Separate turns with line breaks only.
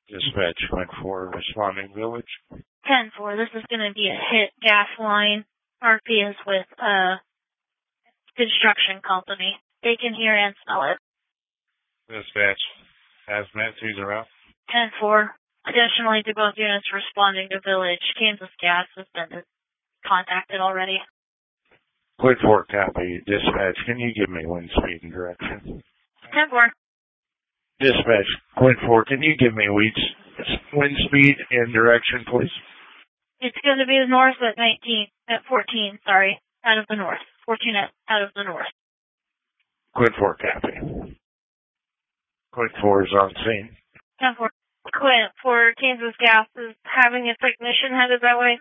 Dispatch went for responding village.
10-4, this is going to be a hit gas line. RP is with a construction company. They can hear and smell it.
Dispatch hazmat teams are out.
10-4. Additionally, to both units responding to village, Kansas Gas has been contacted already.
Quid 4 copy. Dispatch, can you give me wind speed and direction?
10-4.
Dispatch, Quid 4, can you give me wind speed and direction, please?
It's going to be the north at 14, out of the north. 14 out of the north.
Quid 4 copy. Quid 4 is on scene.
10-4. Quid for Kansas Gas is having a technician headed that way.